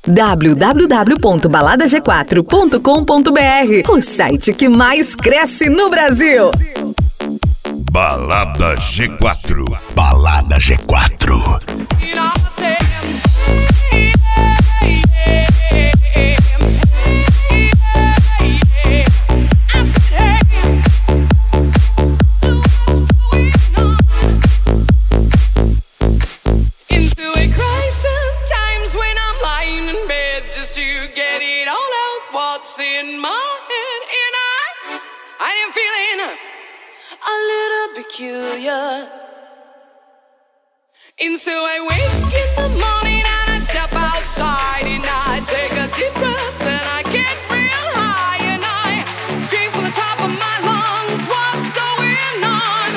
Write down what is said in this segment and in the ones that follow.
www.baladag4.com.br, o site que mais cresce no Brasil. Balada G4. Balada G4. And so I wake in the morning and I step outside and I take a deep breath and I get real high and I scream from the top of my lungs, what's going on?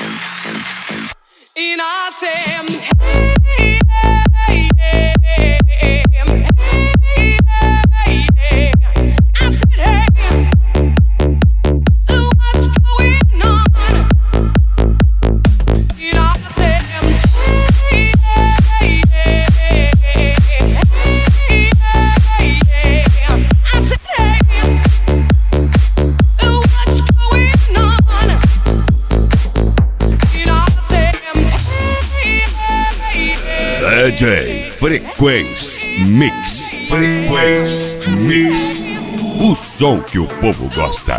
And I say, hey, hey, hey, hey, hey, hey, hey. I said, hey, what's going on? And I said, DJ Frequência Mix. Frequência Mix. O som que o povo gosta.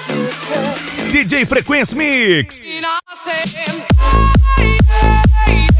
DJ Frequência Mix.